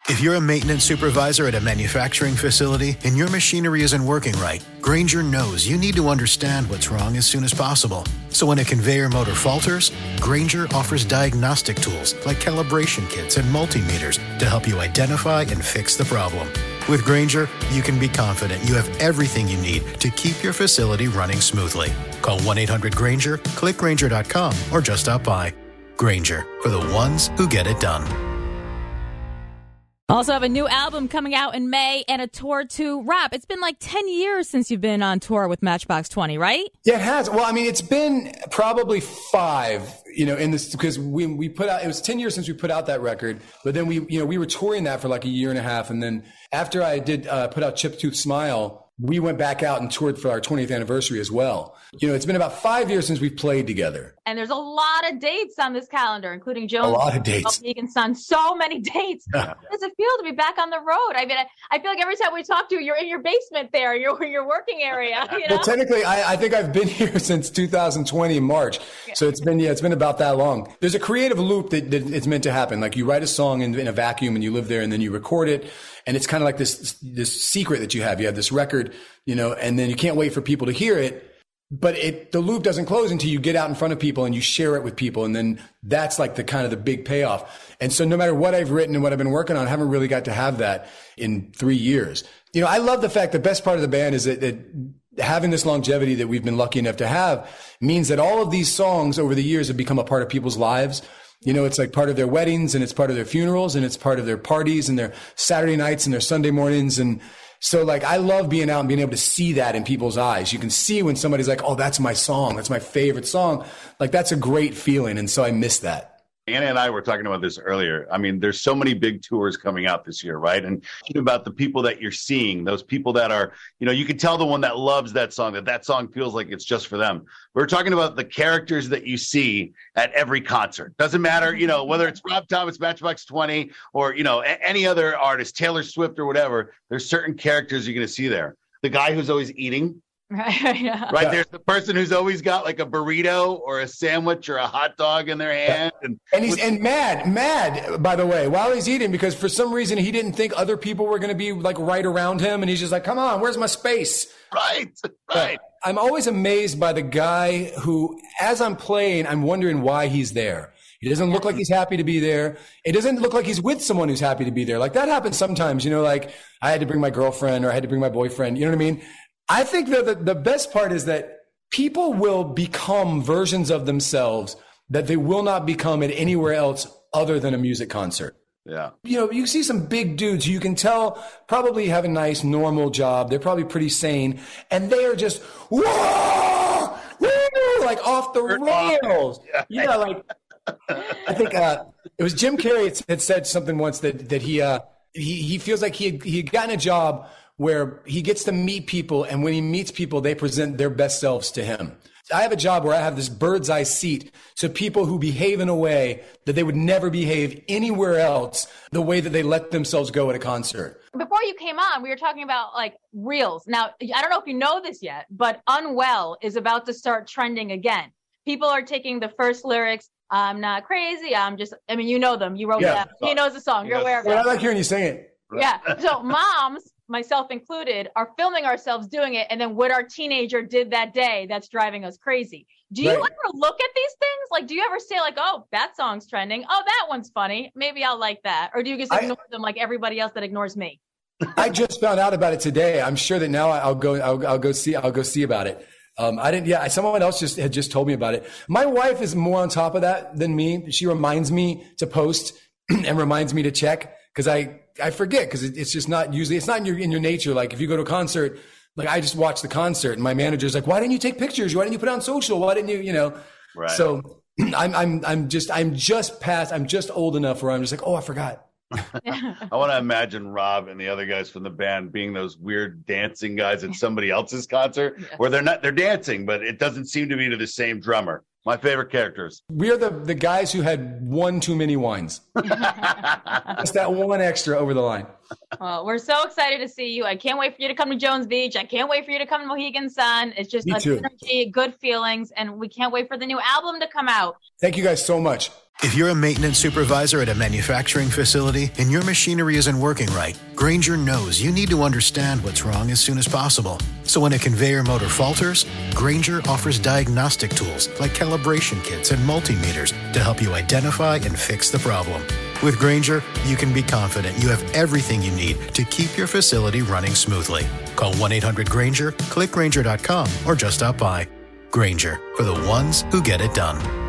If you're a maintenance supervisor at a manufacturing facility and your machinery isn't working right, Grainger knows you need to understand what's wrong as soon as possible. So when a conveyor motor falters, Grainger offers diagnostic tools like calibration kits and multimeters to help you identify and fix the problem. With Grainger, you can be confident you have everything you need to keep your facility running smoothly. Call 1-800-GRAINGER, click Grainger.com, or just stop by. Grainger, for the ones who get it done. Also have a new album coming out in May and a tour to wrap. It's been like 10 years since you've been on tour with Matchbox 20, right? Yeah, it has. Well, I mean, it's been probably 5, in this, because we put out, it was 10 years since we put out that record, but then we were touring that for like a year and a half. And then after I did put out Chip Tooth Smile, we went back out and toured for our 20th anniversary as well. It's been about 5 years since we've played together. And there's a lot of dates on this calendar, including Jones. A lot of dates. And Son. So many dates. How does it feel to be back on the road? I mean, I feel like every time we talk to you, you're in your basement there, your working area. Well, technically, I think I've been here since 2020 in March. So it's been about that long. There's a creative loop that it's meant to happen. Like you write a song in a vacuum and you live there and then you record it. And it's kind of like this secret that you have. You have this record, and then you can't wait for people to hear it. But the loop doesn't close until you get out in front of people and you share it with people. And then that's like the big payoff. And so no matter what I've written and what I've been working on, I haven't really got to have that in 3 years. I love the fact the best part of the band is that having this longevity that we've been lucky enough to have means that all of these songs over the years have become a part of people's lives. It's like part of their weddings and it's part of their funerals and it's part of their parties and their Saturday nights and their Sunday mornings. And so like, I love being out and being able to see that in people's eyes. You can see when somebody's like, oh, that's my song. That's my favorite song. Like, that's a great feeling. And so I miss that. Anna and I were talking about this earlier. I mean, there's so many big tours coming out this year, right? And thinking about the people that you're seeing, those people that are, you can tell the one that loves that song feels like it's just for them. We're talking about the characters that you see at every concert. Doesn't matter, whether it's Rob Thomas, Matchbox 20, or, any other artist, Taylor Swift or whatever, there's certain characters you're going to see there. The guy who's always eating. Right. Yeah. Right. There's the person who's always got like a burrito or a sandwich or a hot dog in their hand. And he's mad, by the way, while he's eating, because for some reason he didn't think other people were going to be like right around him. And he's just like, come on, where's my space? Right. I'm always amazed by the guy who, as I'm playing, I'm wondering why he's there. He doesn't look like he's happy to be there. It doesn't look like he's with someone who's happy to be there. Like that happens sometimes, like I had to bring my girlfriend or I had to bring my boyfriend. You know what I mean? I think that the best part is that people will become versions of themselves that they will not become at anywhere else other than a music concert. Yeah. You see some big dudes who you can tell probably have a nice, normal job. They're probably pretty sane. And they are just, whoa, whoa, like off the rails. Yeah, like I think it was Jim Carrey had said something once that he feels like he had gotten a job where he gets to meet people, and when he meets people, they present their best selves to him. I have a job where I have this bird's eye seat to people who behave in a way that they would never behave anywhere else, the way that they let themselves go at a concert. Before you came on, we were talking about like reels. Now, I don't know if you know this yet, but Unwell is about to start trending again. People are taking the first lyrics, I'm not crazy, you know them. You wrote that. He knows the song. You're aware of it. I like hearing you sing it. Yeah. So moms, myself included, are filming ourselves doing it, and then what our teenager did that day that's driving us crazy. Do you ever look at these things? Like, do you ever say like, oh, that song's trending, oh, that one's funny, maybe I'll like that? Or do you just ignore them like everybody else that ignores me? I just found out about it today. I'm sure that now I'll go see about it. I didn't. Yeah, someone else had just told me about it. My wife is more on top of that than me. She reminds me to post and reminds me to check, because I forget, because it's just not usually, it's not in your nature. Like if you go to a concert, like I just watch the concert and my manager's like, why didn't you take pictures? Why didn't you put it on social? Why didn't you, Right. So I'm just old enough where I'm just like, oh, I forgot. I want to imagine Rob and the other guys from the band being those weird dancing guys at somebody else's concert where they're dancing, but it doesn't seem to be to the same drummer. My favorite characters. We are the guys who had one too many wines. Just that one extra over the line. Well, we're so excited to see you. I can't wait for you to come to Jones Beach. I can't wait for you to come to Mohegan Sun. It's just energy, good feelings, and we can't wait for the new album to come out. Thank you guys so much. If you're a maintenance supervisor at a manufacturing facility and your machinery isn't working right, Grainger knows you need to understand what's wrong as soon as possible. So when a conveyor motor falters, Grainger offers diagnostic tools like calibration kits and multimeters to help you identify and fix the problem. With Grainger, you can be confident you have everything you need to keep your facility running smoothly. Call 1-800-GRAINGER, click Grainger.com, or just stop by. Grainger, for the ones who get it done.